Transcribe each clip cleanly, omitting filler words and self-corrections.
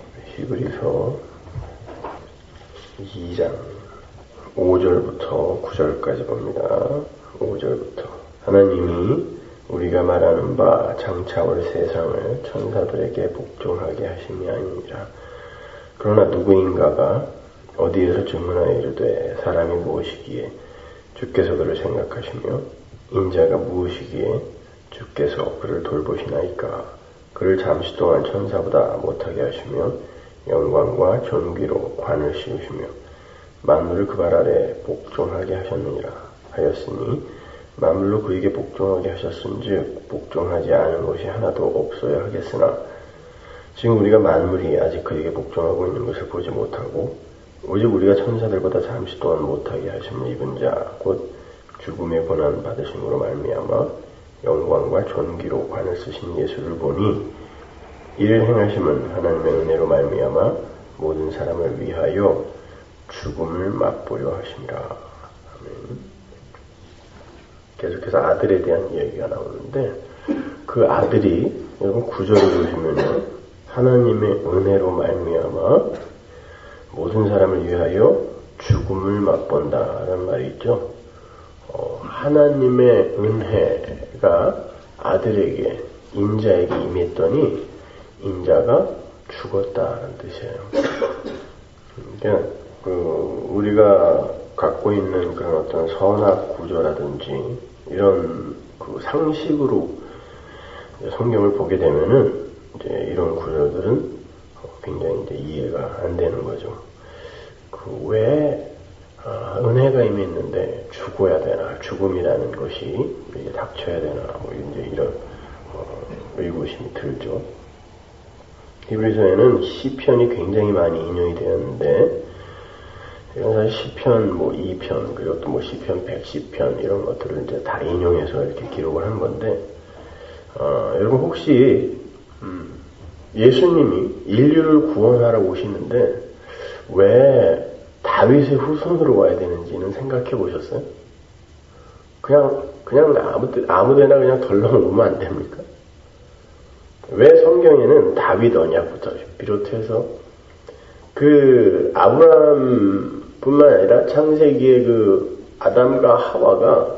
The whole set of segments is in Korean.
히브리서 2장 5절부터 9절까지 봅니다. 5절부터 하나님이 우리가 말하는 바 장차 올 세상을 천사들에게 복종하게 하심이 아니니라. 그러나 누구인가가 어디에서 증언하여 이르되 사람이 무엇이기에 주께서 그를 생각하시며 인자가 무엇이기에 주께서 그를 돌보시나이까. 그를 잠시 동안 천사보다 못하게 하시며 영광과 존귀로 관을 씌우시며 만물을 그 발 아래 복종하게 하셨느니라 하였으니 만물로 그에게 복종하게 하셨은즉 복종하지 않은 것이 하나도 없어야 하겠으나 지금 우리가 만물이 아직 그에게 복종하고 있는 것을 보지 못하고 오직 우리가 천사들보다 잠시 동안 못하게 하심을 입은 자 곧 죽음의 고난 받으심으로 말미암아 영광과 존귀로 관을 쓰신 예수를 보니 이를 행하심은 하나님의 은혜로 말미암아 모든 사람을 위하여 죽음을 맛보려 하심이라. 아멘. 계속해서 아들에 대한 이야기가 나오는데 그 아들이 여러분 9절을 보시면요 하나님의 은혜로 말미암아 모든 사람을 위하여 죽음을 맛본다라는 말이 있죠. 하나님의 은혜가 아들에게 인자에게 임했더니 인자가 죽었다는 뜻이에요. 그러니까 우리가 갖고 있는 그런 어떤 선악 구조라든지 이런 그 상식으로 성경을 보게 되면은 이제 이런 구조들은 굉장히 이제 이해가 안 되는 거죠. 왜 은혜가 임했는데 죽어야 되나, 죽음이라는 것이 이제 닥쳐야 되나, 뭐 이제 이런 의구심이 들죠. 히브리서에는 시편이 굉장히 많이 인용이 되었는데, 이건 사실 시편 뭐 2편, 그리고 또 뭐 시편 110편 이런 것들을 이제 다 인용해서 이렇게 기록을 한 건데, 여러분 혹시 예수님이 인류를 구원하러 오시는데 왜 다윗의 후손으로 와야 되는지는 생각해 보셨어요? 그냥 아무데나 그냥 덜렁 오면 안 됩니까? 왜 성경에는 다윗 언약부터 비롯해서 그 아브라함뿐만 아니라 창세기의 그 아담과 하와가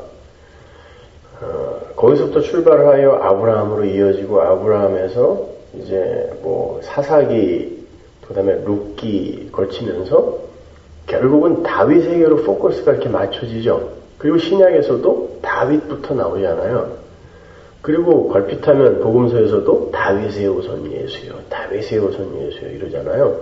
거기서부터 출발하여 아브라함으로 이어지고 아브라함에서 이제 뭐 사사기 그다음에 룻기 거치면서 결국은 다윗에게로 포커스가 이렇게 맞춰지죠. 그리고 신약에서도 다윗부터 나오잖아요. 그리고 걸핏하면 복음서에서도 다윗의 후손 예수요, 다윗의 후손 예수요 이러잖아요.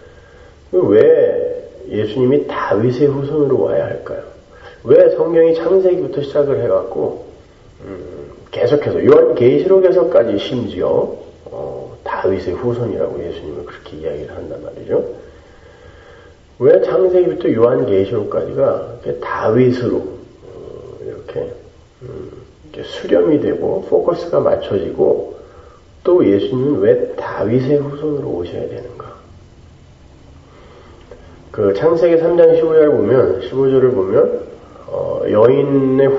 왜 예수님이 다윗의 후손으로 와야 할까요? 왜 성경이 창세기부터 시작을 해갖고 계속해서 요한계시록에서까지 심지어 다윗의 후손이라고 예수님을 그렇게 이야기를 한단 말이죠. 왜 창세기부터 요한계시록까지가 다윗으로 이렇게 수렴이 되고 포커스가 맞춰지고 또 예수님은 왜 다윗의 후손으로 오셔야 되는가? 그 창세기 3장 15절을 보면 여인의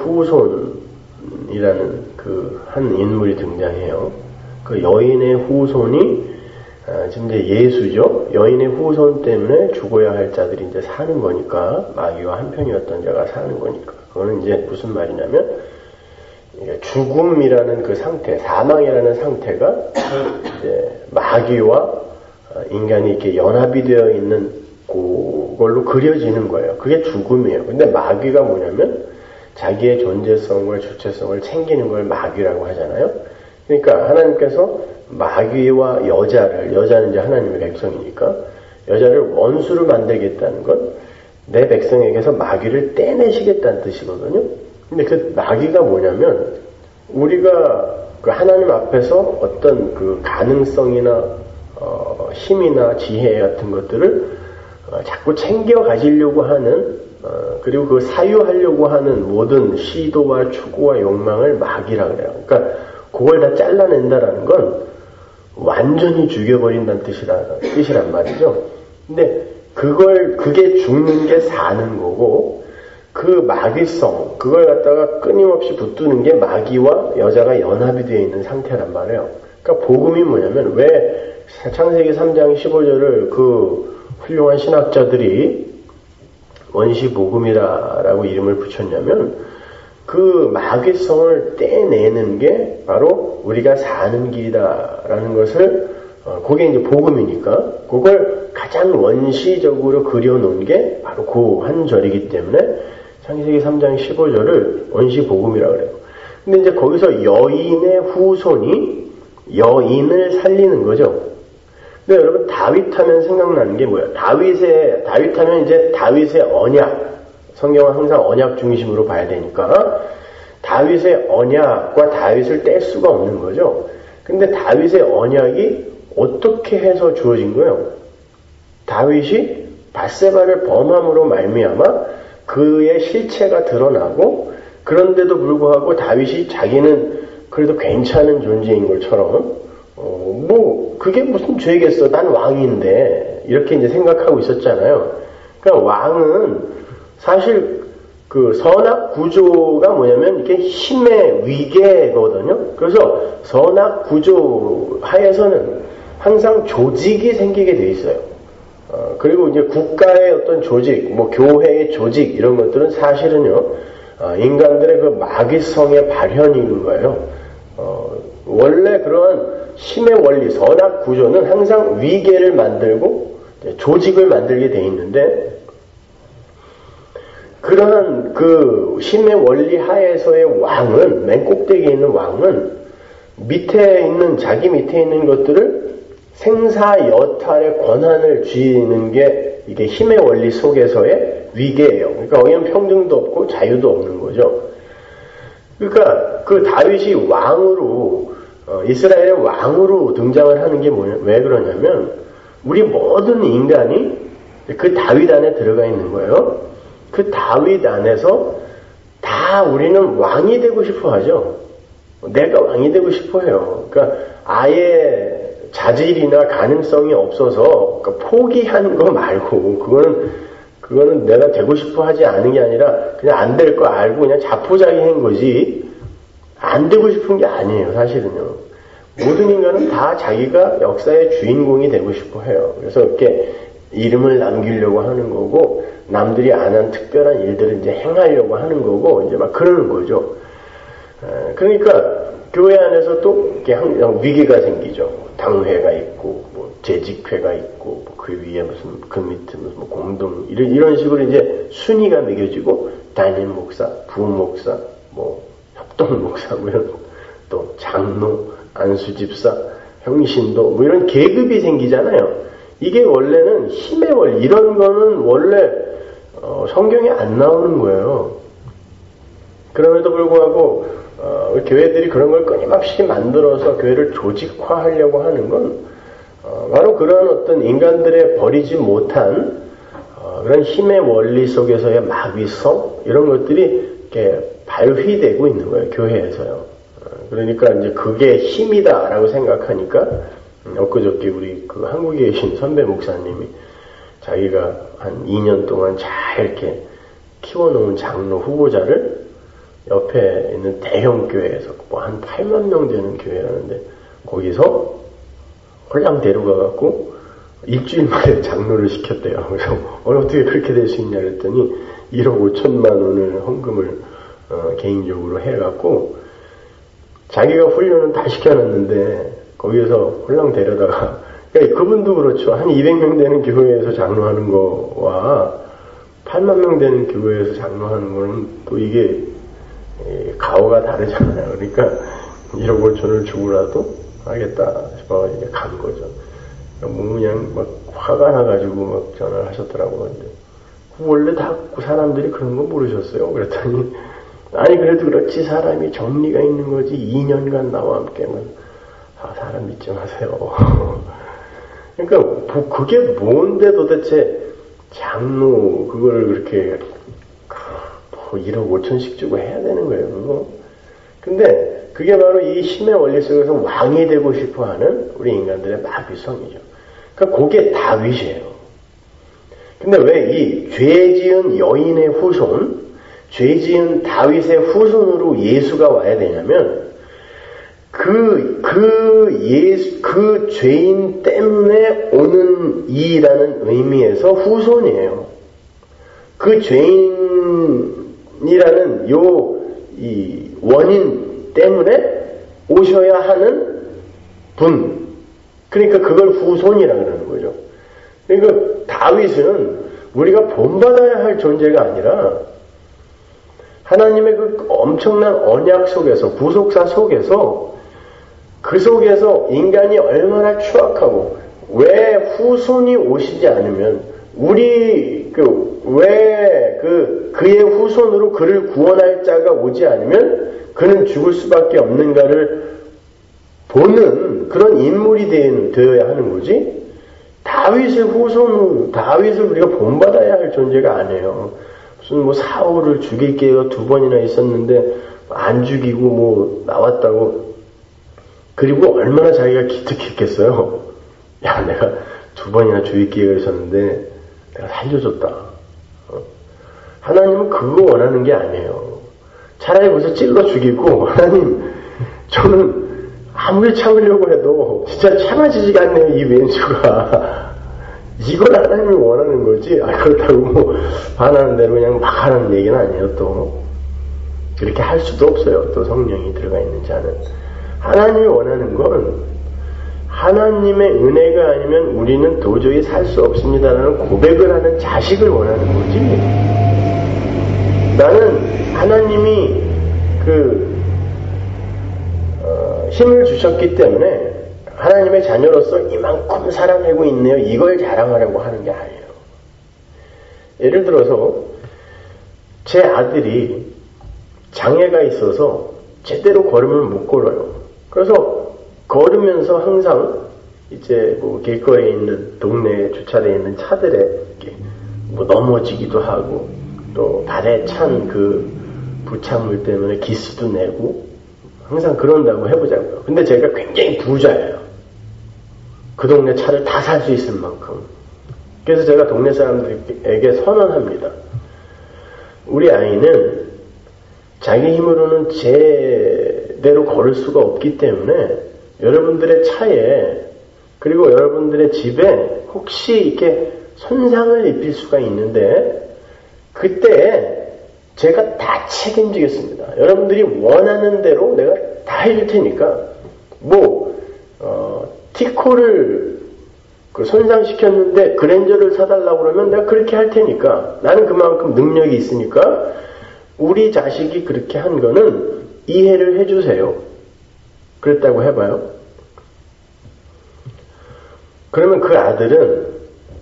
후손이라는 그 한 인물이 등장해요. 그 여인의 후손이 지금 이제 예수죠. 여인의 후손 때문에 죽어야 할 자들이 이제 사는 거니까 마귀와 한편이었던 자가 사는 거니까 그거는 이제 무슨 말이냐면 죽음이라는 그 상태, 사망이라는 상태가 이제 마귀와 인간이 이렇게 연합이 되어 있는 그걸로 그려지는 거예요. 그게 죽음이에요. 근데 마귀가 뭐냐면 자기의 존재성과 주체성을 챙기는 걸 마귀라고 하잖아요. 그러니까 하나님께서 마귀와 여자는 이제 하나님의 백성이니까 여자를 원수로 만들겠다는 건 내 백성에게서 마귀를 떼내시겠다는 뜻이거든요. 근데 그 마귀가 뭐냐면 우리가 그 하나님 앞에서 어떤 그 가능성이나 힘이나 지혜 같은 것들을 자꾸 챙겨 가지려고 하는 그리고 그 사유하려고 하는 모든 시도와 추구와 욕망을 마귀라 그래요. 그러니까 그걸 다 잘라낸다라는 건 완전히 죽여버린다는 뜻이란 말이죠. 근데 그게 죽는 게 사는 거고 그 마귀성, 그걸 갖다가 끊임없이 붙드는 게 마귀와 여자가 연합이 되어 있는 상태란 말이에요. 그러니까 복음이 뭐냐면 왜 창세기 3장 15절을 그 훌륭한 신학자들이 원시복음이라고 이름을 붙였냐면 그 마귀성을 떼내는 게 바로 우리가 사는 길이다라는 것을 그게 이제 복음이니까 그걸 가장 원시적으로 그려놓은 게 바로 그 한 절이기 때문에 창세기 3장 15절을 원시복음이라고 그래요. 근데 이제 거기서 여인의 후손이 여인을 살리는 거죠. 근데 여러분 다윗 하면 생각나는 게 뭐예요? 다윗 하면 이제 다윗의 언약. 성경은 항상 언약 중심으로 봐야 되니까 다윗의 언약과 다윗을 뗄 수가 없는 거죠. 근데 다윗의 언약이 어떻게 해서 주어진 거예요? 다윗이 밧세바를 범함으로 말미암아 그의 실체가 드러나고 그런데도 불구하고 다윗이 자기는 그래도 괜찮은 존재인 것처럼 그게 무슨 죄겠어? 난 왕인데 이렇게 이제 생각하고 있었잖아요. 그러니까 왕은 사실 그 선악 구조가 뭐냐면 이게 힘의 위계거든요. 그래서 선악 구조 하에서는 항상 조직이 생기게 돼 있어요. 그리고 이제 국가의 어떤 조직, 교회의 조직 이런 것들은 사실은요 인간들의 그 마귀성의 발현인 거예요. 원래 그런 힘의 원리, 선악 구조는 항상 위계를 만들고 조직을 만들게 돼 있는데 그러한 그 힘의 원리 하에서의 왕은 맨 꼭대기에 있는 왕은 자기 밑에 있는 것들을 생사여탈의 권한을 쥐는 게 이게 힘의 원리 속에서의 위계예요. 그러니까 어연 평등도 없고 자유도 없는 거죠. 그러니까 그 다윗이 왕으로 이스라엘의 왕으로 등장을 하는 게 왜 그러냐면 우리 모든 인간이 그 다윗 안에 들어가 있는 거예요. 그 다윗 안에서 다 우리는 왕이 되고 싶어 하죠. 내가 왕이 되고 싶어 해요. 그러니까 아예 자질이나 가능성이 없어서 그러니까 포기하는 거 말고 그거는 내가 되고 싶어 하지 않은 게 아니라 그냥 안 될 거 알고 그냥 자포자기한 거지 안 되고 싶은 게 아니에요. 사실은요. 모든 인간은 다 자기가 역사의 주인공이 되고 싶어 해요. 그래서 이렇게 이름을 남기려고 하는 거고 남들이 안 한 특별한 일들을 이제 행하려고 하는 거고 이제 막 그러는 거죠. 그러니까 교회 안에서 또 이렇게 항상 위기가 생기죠. 당회가 있고 재직회가 있고 그 위에 무슨 그 밑에 무슨 공동 이런 식으로 이제 순위가 매겨지고 담임 목사, 부목사, 협동 목사 이런 또 장로, 안수집사, 형신도 이런 계급이 생기잖아요. 이게 원래는 힘의 원리 이런 거는 원래 성경에 안 나오는 거예요. 그럼에도 불구하고 교회들이 그런 걸 끊임없이 만들어서 교회를 조직화하려고 하는 건 바로 그런 어떤 인간들의 버리지 못한 그런 힘의 원리 속에서의 마귀성 이런 것들이 이렇게 발휘되고 있는 거예요. 교회에서요. 그러니까 이제 그게 힘이다라고 생각하니까 엊그저께 우리 그 한국에 계신 선배 목사님이 자기가 한 2년 동안 잘 이렇게 키워놓은 장로 후보자를 옆에 있는 대형 교회에서 한 8만 명 되는 교회라는데 거기서 홀랑 데려가갖고 일주일 만에 장로를 시켰대요. 그래서 어떻게 그렇게 될 수 있냐 그랬더니 1억 5천만 원을 헌금을 개인적으로 해갖고 자기가 훈련은 다 시켜놨는데 거기에서 홀랑 데려다가 그러니까 그분도 그렇죠. 한 200명 되는 교회에서 장로하는 거와 8만 명 되는 교회에서 장로하는 거는 또 이게 가오가 다르잖아요. 그러니까 1억 5천을 주고라도 하겠다 싶어가지고 간 거죠. 그냥 막 화가 나가지고 막 전화를 하셨더라고요. 근데 원래 다 사람들이 그런 거 모르셨어요. 그랬더니 아니 그래도 그렇지 사람이 정리가 있는 거지 2년간 나와 함께는 사람 믿지 마세요. 그러니까 그게 뭔데 도대체 장로 그걸 그렇게 1억 5천씩 주고 해야 되는 거예요. 그거. 근데 그게 바로 이 힘의 원리 속에서 왕이 되고 싶어하는 우리 인간들의 마귀성이죠. 그러니까 그게 다윗이에요. 근데 왜 이 죄지은 여인의 후손, 죄지은 다윗의 후손으로 예수가 와야 되냐면 그 그 죄인 때문에 오는 이라는 의미에서 후손이에요. 그 죄인이라는 이 원인 때문에 오셔야 하는 분. 그러니까 그걸 후손이라 그러는 거죠. 그러니까 다윗은 우리가 본받아야 할 존재가 아니라 하나님의 그 엄청난 언약 속에서, 부속사 속에서, 그 속에서 인간이 얼마나 추악하고, 왜 후손이 오시지 않으면, 그의 후손으로 그를 구원할 자가 오지 않으면 그는 죽을 수밖에 없는가를 보는 그런 인물이 되어야 하는 거지. 다윗의 다윗을 우리가 본받아야 할 존재가 아니에요. 무슨 사울을 죽일 기회가 2번이나 있었는데 안 죽이고 나왔다고. 그리고 얼마나 자기가 기특했겠어요. 야, 내가 2번이나 죽일 기회가 있었는데 내가 살려줬다. 하나님은 그거 원하는 게 아니에요. 차라리 벌써 찔러 죽이고, 하나님, 저는 아무리 참으려고 해도 진짜 참아지지가 않네요, 이 왼수가. 이걸 하나님이 원하는 거지. 그렇다고 반하는 대로 그냥 막 하는 얘기는 아니에요, 또. 그렇게 할 수도 없어요, 또 성령이 들어가 있는 자는. 하나님이 원하는 건 하나님의 은혜가 아니면 우리는 도저히 살 수 없습니다라는 고백을 하는 자식을 원하는 거지. 나는 하나님이 힘을 주셨기 때문에 하나님의 자녀로서 이만큼 사랑하고 있네요. 이걸 자랑하려고 하는 게 아니에요. 예를 들어서 제 아들이 장애가 있어서 제대로 걸음을 못 걸어요. 그래서 걸으면서 항상 이제 길거리에 있는 동네에 주차되어 있는 차들에 이렇게 넘어지기도 하고 또 발에 찬 그 부착물 때문에 기스도 내고 항상 그런다고 해보자고요. 근데 제가 굉장히 부자예요. 그 동네 차를 다 살 수 있을 만큼. 그래서 제가 동네 사람들에게 선언합니다. 우리 아이는 자기 힘으로는 제대로 걸을 수가 없기 때문에 여러분들의 차에 그리고 여러분들의 집에 혹시 이렇게 손상을 입힐 수가 있는데 그때 제가 다 책임지겠습니다. 여러분들이 원하는 대로 내가 다 해줄 테니까 티코를 손상시켰는데 그랜저를 사달라고 그러면 내가 그렇게 할 테니까 나는 그만큼 능력이 있으니까 우리 자식이 그렇게 한 거는 이해를 해주세요. 그랬다고 해봐요. 그러면 그 아들은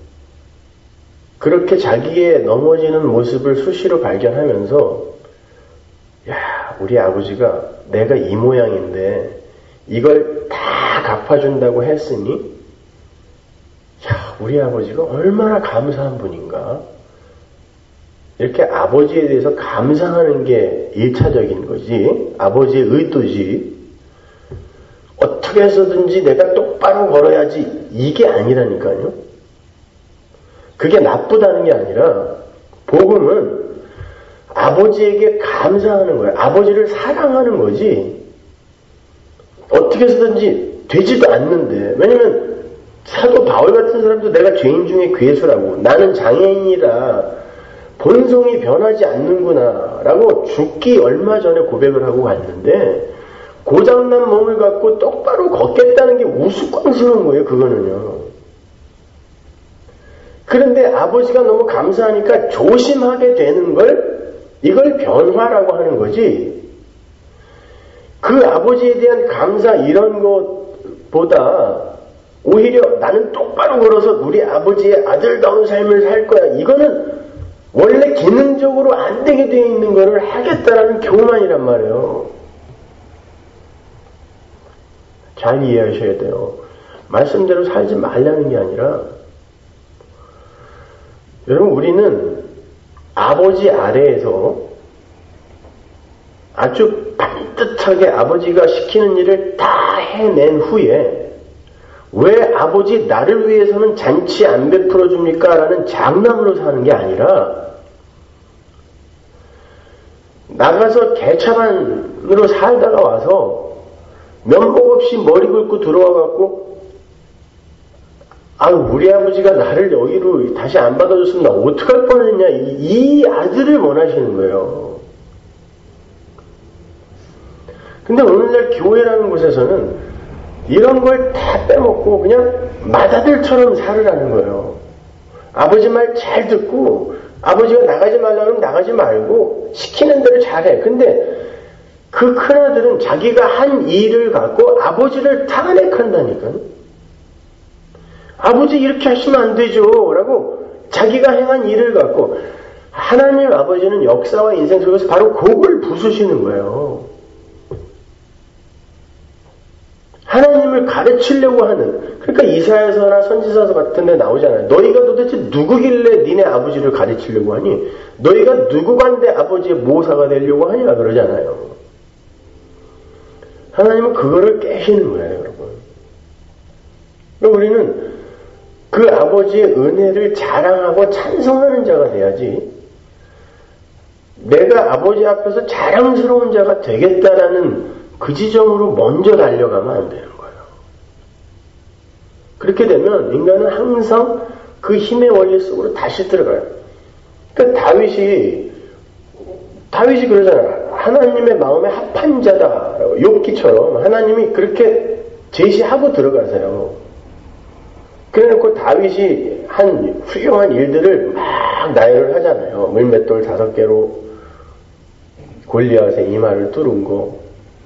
그렇게 자기의 넘어지는 모습을 수시로 발견하면서 야, 우리 아버지가 내가 이 모양인데 이걸 다 갚아준다고 했으니 야, 우리 아버지가 얼마나 감사한 분인가. 이렇게 아버지에 대해서 감사하는 게 1차적인 거지. 아버지의 의도지. 어떻게 해서든지 내가 똑바로 걸어야지. 이게 아니라니까요. 그게 나쁘다는 게 아니라 복음은 아버지에게 감사하는 거예요. 아버지를 사랑하는 거지. 어떻게 해서든지 되지도 않는데. 왜냐면 사도 바울 같은 사람도 내가 죄인 중에 괴수라고 나는 장애인이라 본성이 변하지 않는구나 라고 죽기 얼마 전에 고백을 하고 갔는데 고장난 몸을 갖고 똑바로 걷겠다는 게 우스꽝스러운 거예요. 그거는요. 그런데 아버지가 너무 감사하니까 조심하게 되는 이걸 변화라고 하는 거지. 그 아버지에 대한 감사 이런 것보다 오히려 나는 똑바로 걸어서 우리 아버지의 아들다운 삶을 살 거야. 이거는 원래 기능적으로 안 되게 되어 있는 거를 하겠다라는 교만이란 말이에요. 잘 이해하셔야 돼요. 말씀대로 살지 말라는 게 아니라 여러분 우리는 아버지 아래에서 아주 반듯하게 아버지가 시키는 일을 다 해낸 후에 왜 아버지 나를 위해서는 잔치 안 베풀어 줍니까? 라는 장난으로 사는 게 아니라 나가서 개차반으로 살다가 와서 면목 없이 머리 긁고 들어와갖고 우리 아버지가 나를 여기로 다시 안 받아줬으면 나 어떡할 뻔했냐, 이 아들을 원하시는 거예요. 근데 오늘날 교회라는 곳에서는 이런 걸 다 빼먹고 그냥 맏아들처럼 살으라는 거예요. 아버지 말 잘 듣고 아버지가 나가지 말라면 나가지 말고 시키는 대로 잘해. 근데 그 큰아들은 자기가 한 일을 갖고 아버지를 탄핵한다니까요. 아버지 이렇게 하시면 안 되죠 라고 자기가 행한 일을 갖고, 하나님 아버지는 역사와 인생 속에서 바로 그걸 부수시는 거예요. 하나님을 가르치려고 하는, 그러니까 이사야서나 선지서서 같은 데 나오잖아요. 너희가 도대체 누구길래 니네 아버지를 가르치려고 하니? 너희가 누구간데 아버지의 모사가 되려고 하냐 그러잖아요. 하나님은 그거를 깨시는 거예요, 여러분. 그러니까 우리는 그 아버지의 은혜를 자랑하고 찬송하는 자가 돼야지, 내가 아버지 앞에서 자랑스러운 자가 되겠다라는 그 지점으로 먼저 달려가면 안 되는 거예요. 그렇게 되면 인간은 항상 그 힘의 원리 속으로 다시 들어가요. 그러니까 다윗이 그러잖아요. 하나님의 마음에 합한 자다. 욥기처럼 하나님이 그렇게 제시하고 들어가세요. 그래놓고 다윗이 한 훌륭한 일들을 막 나열을 하잖아요. 물맷돌 5개로 골리앗의 이마를 뚫은 거,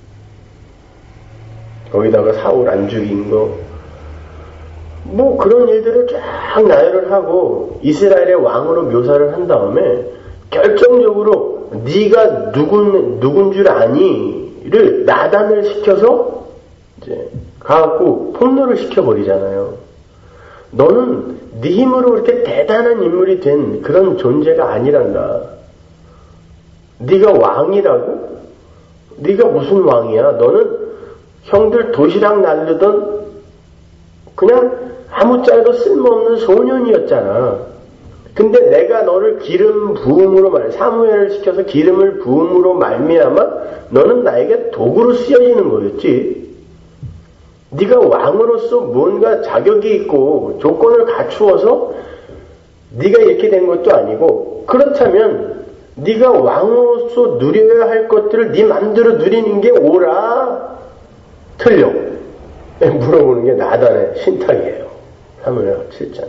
거기다가 사울 안 죽인 거, 뭐 그런 일들을 쫙 나열을 하고 이스라엘의 왕으로 묘사를 한 다음에 결정적으로 네가 누군 줄 아니를 나단을 시켜서 이제 가갖고 폭로를 시켜버리잖아요. 너는 네 힘으로 그렇게 대단한 인물이 된 그런 존재가 아니란다. 네가 왕이라고? 네가 무슨 왕이야? 너는 형들 도시락 날르던 그냥 아무짝에도 쓸모없는 소년이었잖아. 근데 내가 너를 기름 부음으로 사무엘을 시켜서 기름을 부음으로 말미암아 너는 나에게 도구로 쓰여지는 거였지. 네가 왕으로서 뭔가 자격이 있고 조건을 갖추어서 네가 이렇게 된 것도 아니고, 그렇다면 네가 왕으로서 누려야 할 것들을 네 맘대로 누리는 게 옳아? 틀려? 물어보는 게 나단의 신탁이에요. 사무엘 7장.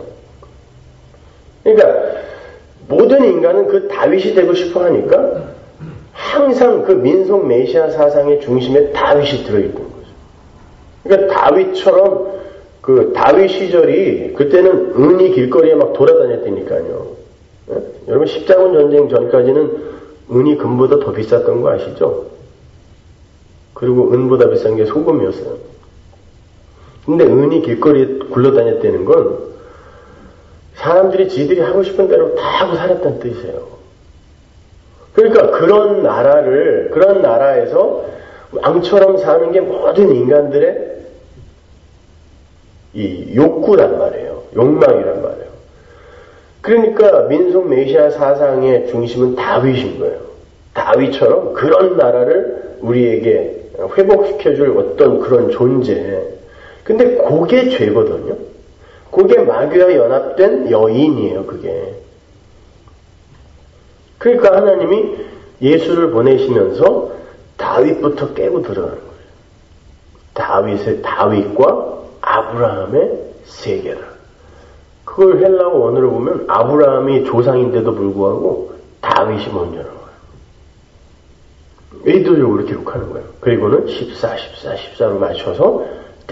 그러니까 모든 인간은 그 다윗이 되고 싶어 하니까 항상 그 민속 메시아 사상의 중심에 다윗이 들어있는 거죠. 그러니까 다윗처럼 그 다윗 시절이 그때는 은이 길거리에 막 돌아다녔다니까요. 여러분 십자군 전쟁 전까지는 은이 금보다 더 비쌌던 거 아시죠? 그리고 은보다 비싼 게 소금이었어요. 근데 은이 길거리에 굴러다녔다는 건 사람들이 지들이 하고 싶은 대로 다 하고 살았다는 뜻이에요. 그러니까 그런 나라에서 왕처럼 사는 게 모든 인간들의 이 욕구란 말이에요. 욕망이란 말이에요. 그러니까 민속 메시아 사상의 중심은 다윗인 거예요. 다윗처럼 그런 나라를 우리에게 회복시켜줄 어떤 그런 존재. 근데 그게 죄거든요. 그게 마귀와 연합된 여인이에요, 그게. 그러니까 하나님이 예수를 보내시면서 다윗부터 깨고 들어가는 거예요. 다윗과 아브라함의 세계라. 그걸 헬라어 원어로 보면 아브라함이 조상인데도 불구하고 다윗이 먼저 나와요. 의도적으로 기록하는 거예요. 그리고는 14로 맞춰서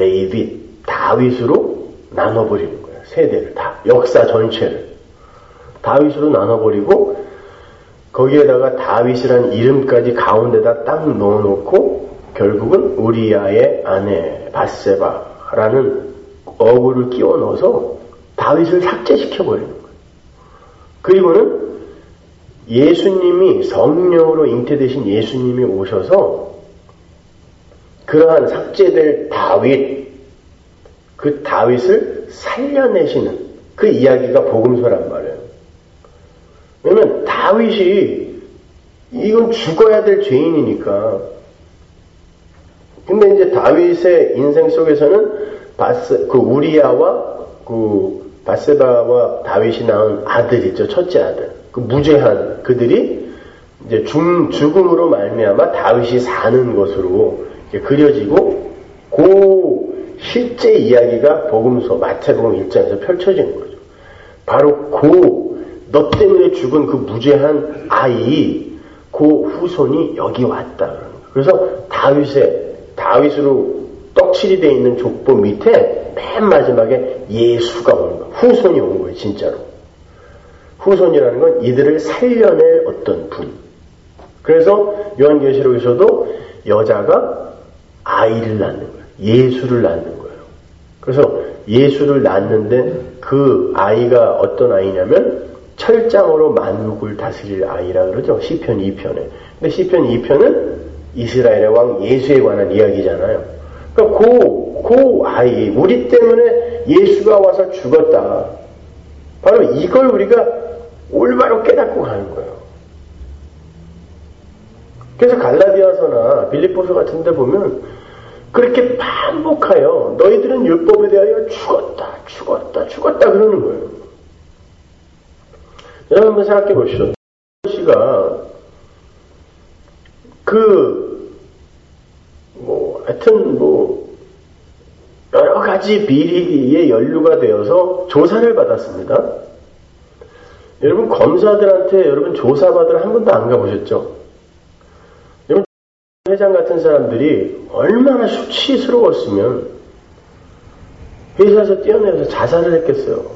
다윗으로 나눠버리는 거예요. 세대를 다, 역사 전체를 다윗으로 나눠버리고 거기에다가 다윗이라는 이름까지 가운데다 딱 넣어놓고 결국은 우리아의 아내 밧세바라는 어구를 끼워 넣어서 다윗을 삭제시켜버리는 거예요. 그리고는 예수님이 성령으로 잉태되신 예수님이 오셔서 그러한 삭제될 다윗, 그 다윗을 살려내시는 그 이야기가 복음서란 말이에요. 왜냐면 다윗이 이건 죽어야 될 죄인이니까 근데 이제 다윗의 인생 속에서는 우리야와 바세바와 다윗이 낳은 아들 있죠. 첫째 아들. 그 무죄한 그들이 이제 죽음으로 말미암아 다윗이 사는 것으로 그려지고 그 실제 이야기가 복음서 마태복음 1장에서 펼쳐지는 거죠. 바로 너 때문에 죽은 그 무죄한 아이, 그 후손이 여기 왔다. 그래서 다윗으로 떡칠이 되어 있는 족보 밑에 맨 마지막에 예수가 온 거예요. 후손이 온 거예요, 진짜로. 후손이라는 건 이들을 살려낼 어떤 분. 그래서 요한계시록에서도 여자가 아이를 낳는 거예요. 예수를 낳는 거예요. 그래서 예수를 낳는데 그 아이가 어떤 아이냐면 철장으로 만국을 다스릴 아이라 그러죠. 시편 2편에. 근데 시편 2편은 이스라엘의 왕 예수에 관한 이야기잖아요. 그러니까 그 아이, 우리 때문에 예수가 와서 죽었다. 바로 이걸 우리가 올바로 깨닫고 가는 거예요. 그래서 갈라디아서나 빌립보서 같은 데 보면 그렇게 반복하여 너희들은 율법에 대하여 죽었다 그러는 거예요. 여러분 한번 생각해 보시죠. 씨가 하여튼 여러 가지 비리에 연루가 되어서 조사를 받았습니다. 여러분 검사들한테 여러분 조사받으러 한 번도 안 가보셨죠? 여러분 회장 같은 사람들이 얼마나 수치스러웠으면 회사에서 뛰어내려서 자살을 했겠어요.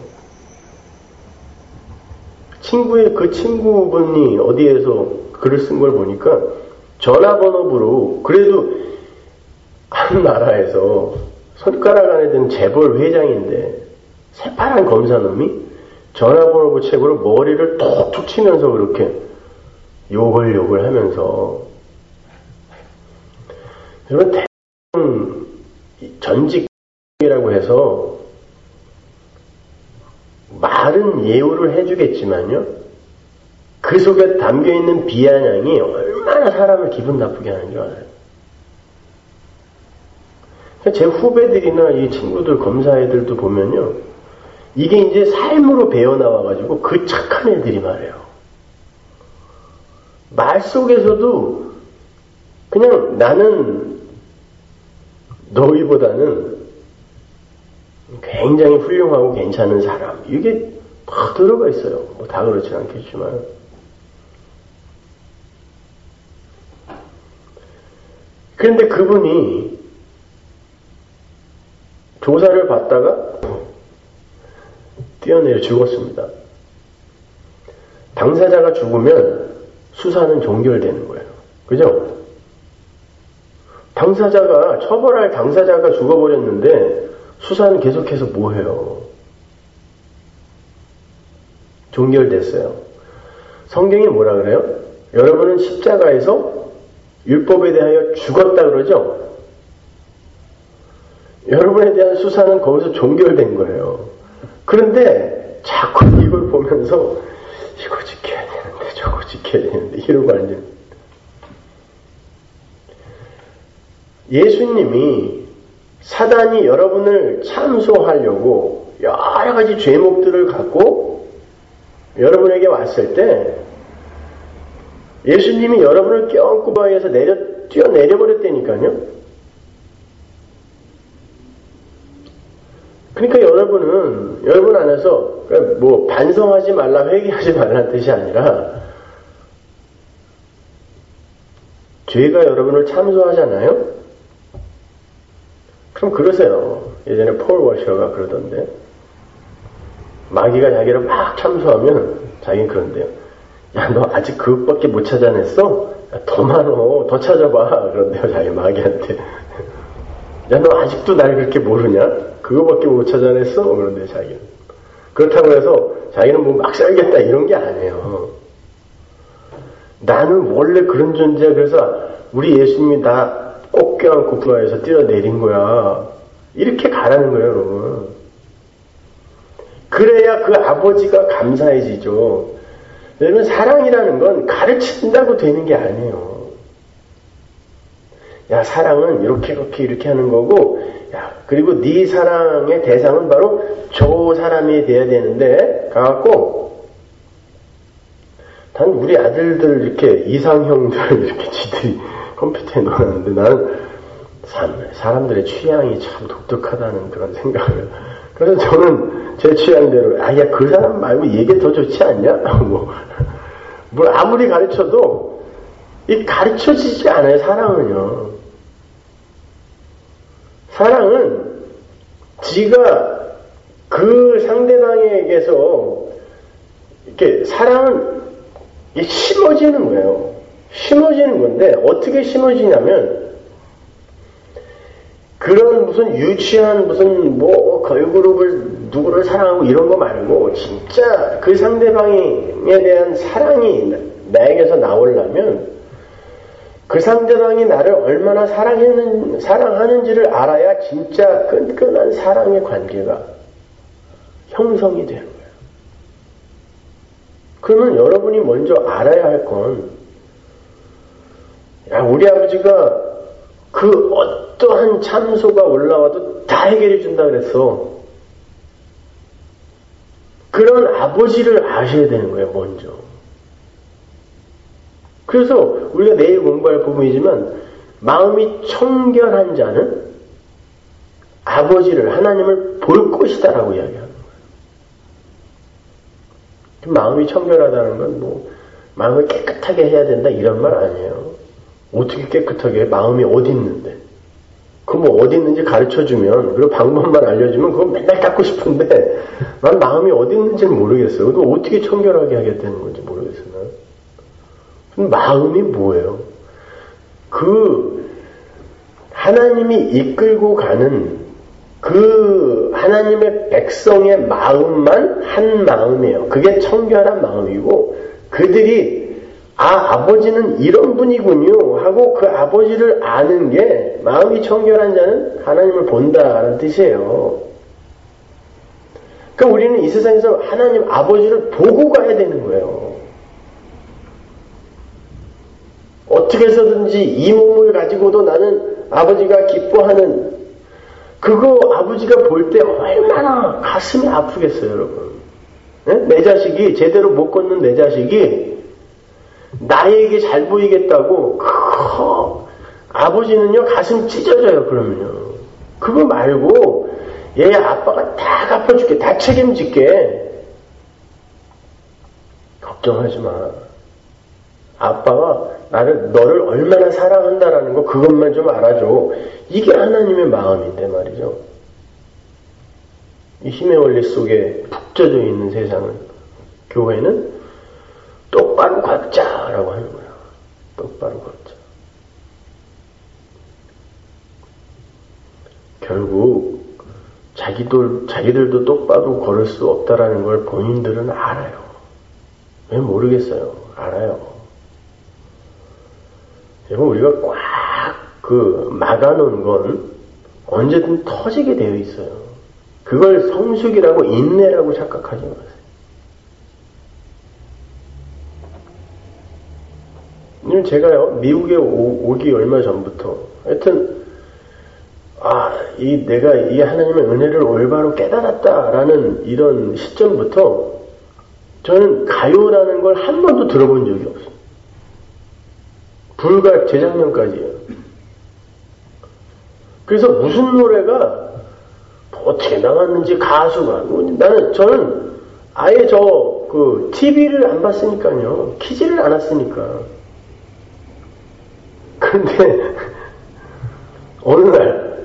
그 친구분이 어디에서 글을 쓴 걸 보니까 전화번호부로 그래도 한 나라에서 손가락 안에 든 재벌 회장인데 새파란 검사놈이 전화번호부 책으로 머리를 톡톡 치면서 그렇게 욕을 하면서 여러분 전직이라고 해서 말은 예우를 해주겠지만요, 그 속에 담겨있는 비아냥이 얼마나 사람을 기분 나쁘게 하는 줄 알아요. 제 후배들이나 이 친구들 검사애들도 보면요, 이게 이제 삶으로 배어나와가지고 그 착한 애들이 말해요. 말 속에서도 그냥 나는 너희보다는 굉장히 훌륭하고 괜찮은 사람, 이게 다 들어가 있어요. 다 그렇지 않겠지만. 그런데 그분이 조사를 받다가 뛰어내려 죽었습니다. 당사자가 죽으면 수사는 종결되는 거예요. 그죠? 처벌할 당사자가 죽어버렸는데 수사는 계속해서 뭐해요? 종결됐어요. 성경이 뭐라 그래요? 여러분은 십자가에서 율법에 대하여 죽었다 그러죠? 여러분에 대한 수사는 거기서 종결된 거예요. 그런데 자꾸 이걸 보면서 이거 지켜야 되는데 저거 지켜야 되는데 이러고 앉은. 예수님이 사단이 여러분을 참소하려고 여러 가지 죄목들을 갖고 여러분에게 왔을 때 예수님이 여러분을 껴안고 바위에서 뛰어내려버렸다니까요. 그러니까 여러분 안에서 반성하지 말라, 회개하지 말라는 뜻이 아니라 죄가 여러분을 참소하잖아요. 그럼 그러세요. 예전에 폴 워셔가 그러던데, 마귀가 자기를 막 참소하면 자기는 그런데요. 야, 너 아직 그것밖에 못 찾아냈어? 야, 더 많어. 더 찾아봐. 그런데요, 자기 마귀한테. 야, 너 아직도 날 그렇게 모르냐? 그거밖에 못 찾아냈어? 그런데 자기는. 그렇다고 해서 자기는 막 살겠다 이런 게 아니에요. 나는 원래 그런 존재야. 그래서 우리 예수님이 나 꼭 껴안고 부하에서 뛰어내린 거야. 이렇게 가라는 거예요, 여러분. 그래야 그 아버지가 감사해지죠. 여러분, 사랑이라는 건 가르친다고 되는 게 아니에요. 야, 사랑은 이렇게 하는 거고, 야, 그리고 네 사랑의 대상은 바로 저 사람이 돼야 되는데, 가갖고, 단 우리 아들들 이렇게 이상형들 이렇게 지들이 컴퓨터에 넣어놨는데 나는 사람들의 취향이 참 독특하다는 그런 생각을. 그래서 저는 제 취향대로, 아, 야, 그 사람 말고 얘게 더 좋지 않냐? 뭘 아무리 가르쳐도, 이 가르쳐지지 않아요, 사랑은요. 사랑은 지가 그 상대방에게서 이렇게 사랑은 심어지는 거예요. 심어지는 건데 어떻게 심어지냐면 그런 무슨 유치한 무슨 뭐 걸그룹을 누구를 사랑하고 이런 거 말고 진짜 그 상대방에 대한 사랑이 나에게서 나오려면 그 상대방이 나를 얼마나 사랑하는지를 알아야 진짜 끈끈한 사랑의 관계가 형성이 되는 거예요. 그러면 여러분이 먼저 알아야 할 건, 야, 우리 아버지가 그 어떠한 참소가 올라와도 다 해결해 준다 그랬어. 그런 아버지를 아셔야 되는 거예요, 먼저. 그래서 우리가 내일 공부할 부분이지만 마음이 청결한 자는 아버지를, 하나님을 볼 것이다라고 이야기하는 거예요. 마음이 청결하다는 건 뭐 마음을 깨끗하게 해야 된다 이런 말 아니에요. 어떻게 깨끗하게 해? 마음이 어디 있는데? 그 뭐 어디 있는지 가르쳐주면, 그리고 방법만 알려주면 그거 맨날 닦고 싶은데 난 마음이 어디 있는지는 모르겠어요. 그럼 어떻게 청결하게 하겠다는 건지 모르겠어요. 그럼 마음이 뭐예요? 그 하나님이 이끌고 가는 그 하나님의 백성의 마음만 한 마음이에요. 그게 청결한 마음이고, 그들이 아버지는 이런 분이군요 하고 그 아버지를 아는 게, 마음이 청결한 자는 하나님을 본다라는 뜻이에요. 그러니까 우리는 이 세상에서 하나님 아버지를 보고 가야 되는 거예요. 어떻게 해서든지 이 몸을 가지고도 나는 아버지가 기뻐하는, 그거 아버지가 볼 때 얼마나 가슴이 아프겠어요, 여러분. 네? 내 자식이, 제대로 못 걷는 내 자식이 나에게 잘 보이겠다고, 아버지는요, 가슴 찢어져요, 그러면요. 그거 말고, 얘 아빠가 다 갚아줄게, 다 책임질게. 걱정하지 마. 아빠가 너를 얼마나 사랑한다라는 거, 그것만 좀 알아줘. 이게 하나님의 마음인데 말이죠. 이 힘의 원리 속에 푹 젖어 있는 세상은, 교회는 똑바로 걷자라고 하는 거야. 똑바로 걷자. 결국 자기들도 똑바로 걸을 수 없다라는 걸 본인들은 알아요. 왜 모르겠어요? 알아요. 여러분, 우리가 꽉 막아놓은 건 언제든 터지게 되어 있어요. 그걸 성숙이라고 인내라고 착각하지 마세요. 제가요, 미국에 오기 얼마 전부터, 하여튼, 내가 이 하나님의 은혜를 올바로 깨달았다라는 이런 시점부터 저는 가요라는 걸 한 번도 들어본 적이 없어요. 불과 재작년까지예요. 그래서 무슨 노래가 어떻게 나왔는지, 가수가, 저는 아예 TV를 안 봤으니까요. 키지를 않았으니까. 그런데 어느 날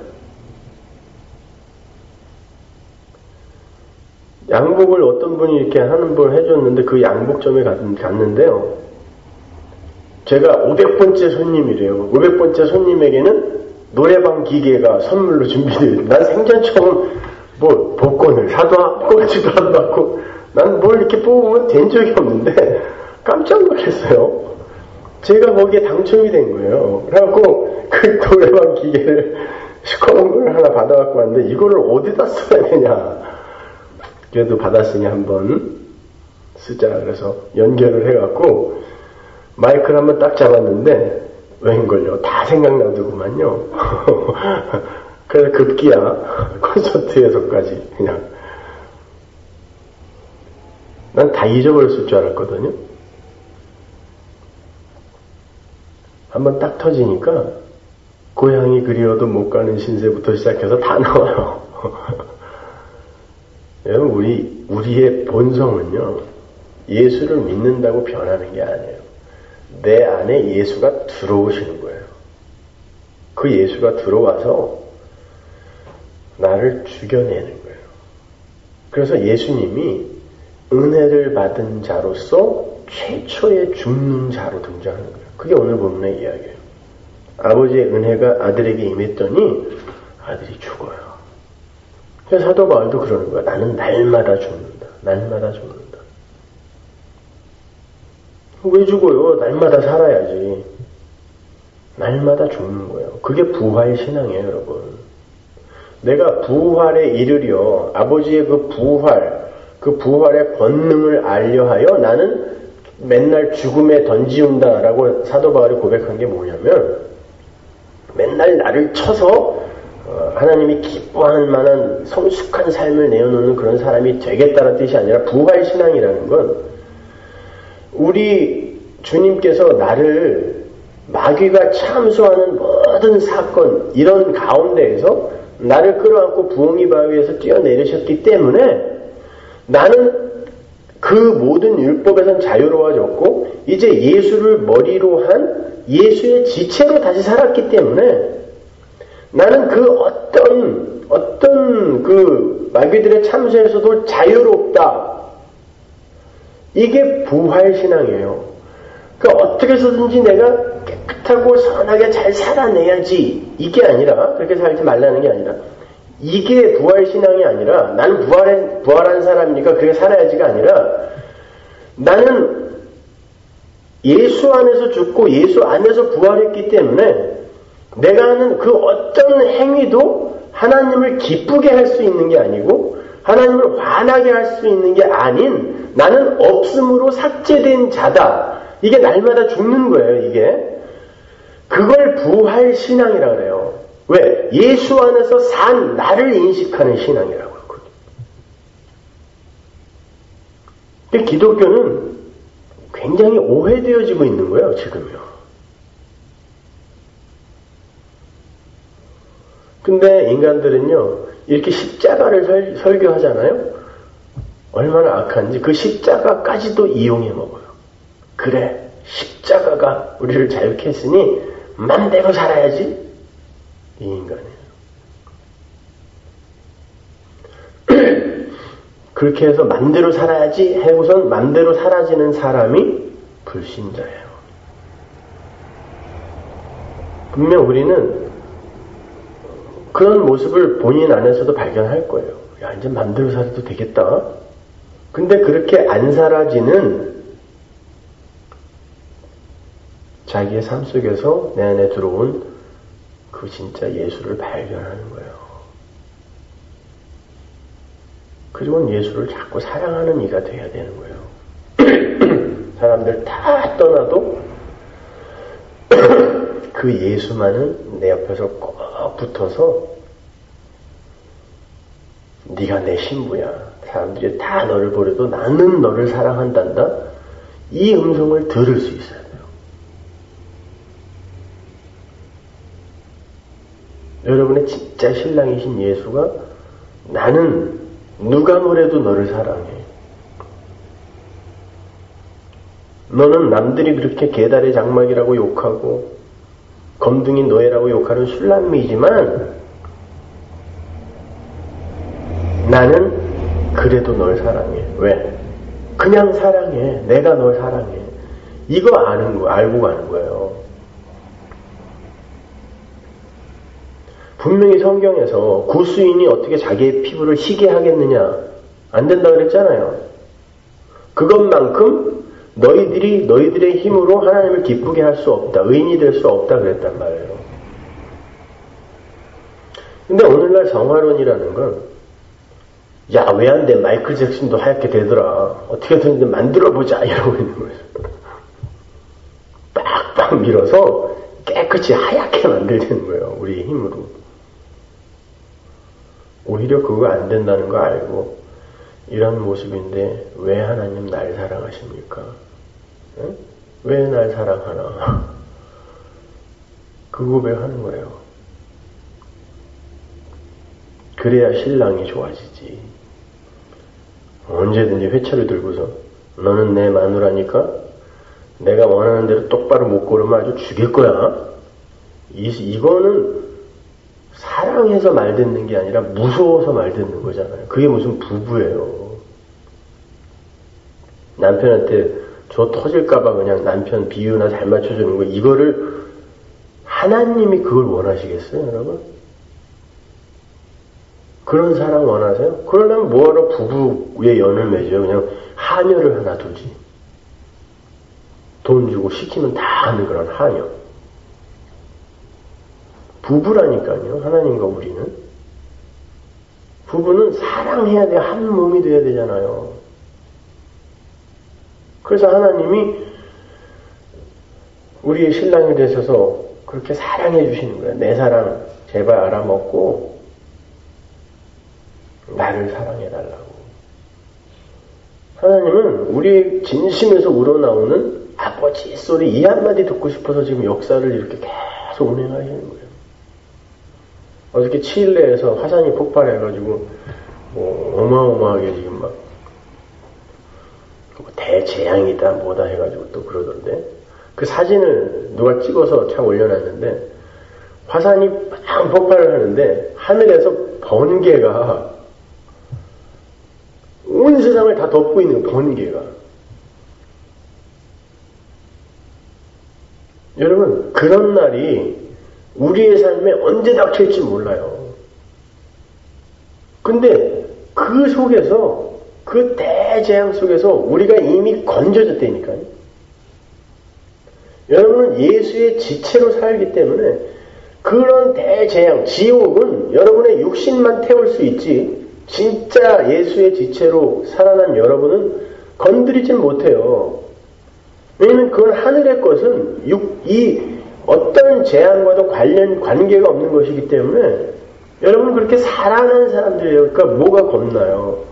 양복을 어떤 분이 이렇게 하는 걸 해줬는데, 그 양복점에 갔는데요. 제가 500번째 손님이래요. 500번째 손님에게는 노래방 기계가 선물로 준비되어, 난 생전 처음 복권을 뽑지도 안 받고, 난 뭘 이렇게 뽑으면 된 적이 없는데 깜짝 놀랐어요. 제가 거기에 당첨이 된 거예요. 그래갖고 그 노래방 기계를 시커먼 걸 하나 받아갖고 왔는데, 이거를 어디다 써야 되냐. 그래도 받았으니 한번 쓰자. 그래서 연결을 해갖고 마이크를 한번 딱 잡았는데, 웬걸요? 다 생각나더구만요. 그래서 급기야 콘서트에서까지 그냥 난 다 잊어버렸을 줄 알았거든요. 한번 딱 터지니까 고향이 그리워도 못 가는 신세부터 시작해서 다 나와요. 여러분 우리의 본성은요 예수를 믿는다고 변하는 게 아니에요. 내 안에 예수가 들어오시는 거예요. 그 예수가 들어와서 나를 죽여내는 거예요. 그래서 예수님이 은혜를 받은 자로서 최초의 죽는 자로 등장하는 거예요. 그게 오늘 본문의 이야기예요. 아버지의 은혜가 아들에게 임했더니 아들이 죽어요. 그래서 사도 바울도 그러는 거야. 나는 날마다 죽는다. 날마다 죽는다. 왜 죽어요? 날마다 살아야지. 날마다 죽는 거예요. 그게 부활 신앙이에요, 여러분. 내가 부활에 이르려 아버지의 그 부활의 권능을 알려하여 나는 맨날 죽음에 던지운다라고 사도 바울이 고백한 게 뭐냐면 맨날 나를 쳐서 하나님이 기뻐할 만한 성숙한 삶을 내어놓는 그런 사람이 되겠다는 뜻이 아니라 부활신앙이라는 건 우리 주님께서 나를 마귀가 참수하는 모든 사건 이런 가운데에서 나를 끌어안고 부엉이 바위에서 뛰어내리셨기 때문에 나는 그 모든 율법에선 자유로워졌고 이제 예수를 머리로 한 예수의 지체로 다시 살았기 때문에 나는 그 어떤 그 마귀들의 참수에서도 자유롭다. 이게 부활신앙이에요. 그러니까 어떻게 해서든지 내가 깨끗하고 선하게 잘 살아내야지. 이게 아니라 그렇게 살지 말라는 게 아니라 이게 부활신앙이 아니라 나는 부활한 사람이니까 그렇게 살아야지가 아니라 나는 예수 안에서 죽고 예수 안에서 부활했기 때문에 내가 하는 그 어떤 행위도 하나님을 기쁘게 할 수 있는 게 아니고 하나님을 화나게 할 수 있는 게 아닌 나는 없음으로 삭제된 자다. 이게 날마다 죽는 거예요. 이게 그걸 부활신앙이라고 그래요. 왜? 예수 안에서 산 나를 인식하는 신앙이라고 그러거든요. 근데 기독교는 굉장히 오해되어지고 있는 거예요, 지금요. 근데 인간들은요, 이렇게 십자가를 설교하잖아요? 얼마나 악한지 그 십자가까지도 이용해 먹어요. 그래, 십자가가 우리를 자유케 했으니 맘대로 살아야지. 이 인간이에요. 그렇게 해서 맘대로 살아야지 하고선 맘대로 사라지는 사람이 불신자예요. 분명 우리는 그런 모습을 본인 안에서도 발견할 거예요. 야, 이제 맘대로 살아도 되겠다. 근데 그렇게 안 사라지는 자기의 삶 속에서 내 안에 들어온 그 진짜 예수를 발견하는 거예요. 그리고는 예수를 자꾸 사랑하는 이가 돼야 되는 거예요. 사람들 다 떠나도 그 예수만은 내 옆에서 꼭 붙어서 네가 내 신부야. 사람들이 다 너를 버려도 나는 너를 사랑한단다. 이 음성을 들을 수 있어야 돼요. 여러분의 진짜 신랑이신 예수가 나는 누가 뭐래도 너를 사랑해. 너는 남들이 그렇게 계달의 장막이라고 욕하고 검둥이 노예라고 욕하는 술람미지만 나는 그래도 널 사랑해. 왜? 그냥 사랑해. 내가 널 사랑해. 이거 알고 가는 거예요. 분명히 성경에서 구수인이 어떻게 자기의 피부를 희게 하겠느냐? 안 된다고 그랬잖아요. 그것만큼 너희들의 힘으로 하나님을 기쁘게 할 수 없다. 의인이 될 수 없다 그랬단 말이에요. 근데 오늘날 성화론이라는 건 야, 왜 안 돼? 마이클 잭슨도 하얗게 되더라. 어떻게든 만들어보자. 이러고 있는 거예요. 빡빡 밀어서 깨끗이 하얗게 만들자는 거예요. 우리의 힘으로. 오히려 그거 안 된다는 거 알고 이런 모습인데 왜 하나님 날 사랑하십니까? 네? 왜 날 사랑하나? 그 고백하는 거예요. 그래야 신랑이 좋아지지. 언제든지 회차를 들고서 너는 내 마누라니까 내가 원하는 대로 똑바로 못 걸으면 아주 죽일 거야. 이거는 사랑해서 말 듣는 게 아니라 무서워서 말 듣는 거잖아요. 그게 무슨 부부예요. 남편한테 저 터질까봐 그냥 남편 비유나 잘 맞춰주는 거, 이거를 하나님이 그걸 원하시겠어요, 여러분? 그런 사랑 원하세요? 그러려면 뭐하러 부부의 연을 맺어요? 그냥 하녀를 하나 두지. 돈 주고 시키면 다 하는 그런 하녀. 부부라니까요, 하나님과 우리는. 부부는 사랑해야 돼요. 한 몸이 돼야 되잖아요. 그래서 하나님이 우리의 신랑이 되셔서 그렇게 사랑해 주시는 거예요. 내 사랑 제발 알아먹고 나를 사랑해달라고. 하나님은 우리의 진심에서 우러나오는 아버지 소리 이 한마디 듣고 싶어서 지금 역사를 이렇게 계속 운행하시는 거예요. 어저께 칠레에서 화산이 폭발해가지고 어마어마하게 지금 막 대재앙이다 뭐다 해가지고 또 그러던데, 그 사진을 누가 찍어서 참 올려놨는데 화산이 빵 폭발을 하는데 하늘에서 번개가 온 세상을 다 덮고 있는 번개가. 여러분, 그런 날이 우리의 삶에 언제 닥칠지 몰라요. 근데 그 속에서, 그 대재앙 속에서 우리가 이미 건져졌다니까요. 여러분은 예수의 지체로 살기 때문에 그런 대재앙, 지옥은 여러분의 육신만 태울 수 있지, 진짜 예수의 지체로 살아난 여러분은 건드리진 못해요. 왜냐면 그건 하늘의 것은 이 어떤 재앙과도 관계가 없는 것이기 때문에 여러분은 그렇게 살아난 사람들이에요. 그러니까 뭐가 겁나요?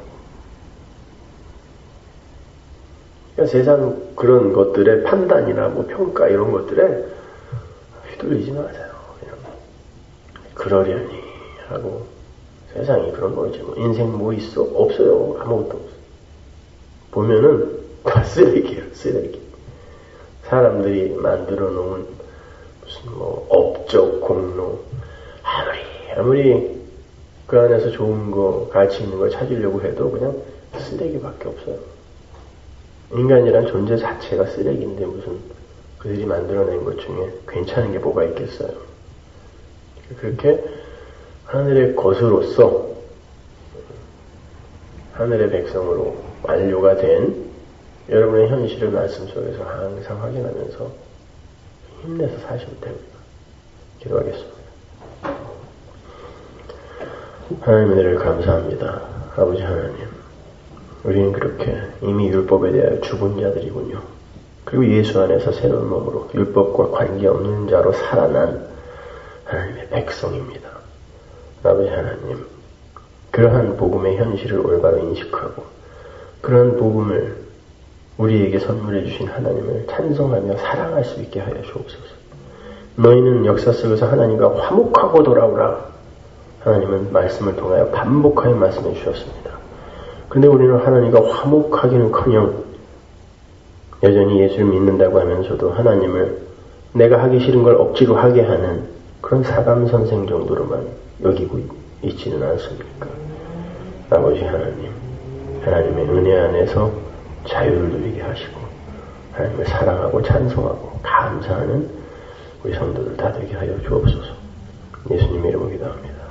그러니까 세상 그런 것들의 판단이나 뭐 평가 이런 것들에 휘둘리지 마세요. 그냥 그러려니 하고, 세상이 그런 거지. 뭐 인생 뭐 있어? 없어요. 아무것도 없어요. 보면은 다 쓰레기예요. 쓰레기. 사람들이 만들어 놓은 무슨 뭐 업적 공로, 아무리 그 안에서 좋은 거, 가치 있는 걸 찾으려고 해도 그냥 쓰레기밖에 없어요. 인간이란 존재 자체가 쓰레기인데 무슨 그들이 만들어낸 것 중에 괜찮은 게 뭐가 있겠어요. 그렇게 하늘의 것으로서 하늘의 백성으로 완료가 된 여러분의 현실을 말씀 속에서 항상 확인하면서 힘내서 사시면 됩니다. 기도하겠습니다. 하나님의 은혜를 감사합니다. 아버지 하나님, 우리는 그렇게 이미 율법에 대하여 죽은 자들이군요. 그리고 예수 안에서 새로운 몸으로 율법과 관계없는 자로 살아난 하나님의 백성입니다. 아버지 하나님, 그러한 복음의 현실을 올바로 인식하고 그러한 복음을 우리에게 선물해 주신 하나님을 찬송하며 사랑할 수 있게 하여 주옵소서. 너희는 역사 속에서 하나님과 화목하고 돌아오라. 하나님은 말씀을 통하여 반복하여 말씀해 주셨습니다. 그런데 우리는 하나님과 화목하기는커녕 여전히 예수를 믿는다고 하면서도 하나님을 내가 하기 싫은 걸 억지로 하게 하는 그런 사감선생 정도로만 여기고 있지는 않습니까? 아버지 하나님, 하나님의 은혜 안에서 자유를 누리게 하시고 하나님을 사랑하고 찬송하고 감사하는 우리 성도들 다 되게 하여 주옵소서. 예수님 이름으로 기도합니다.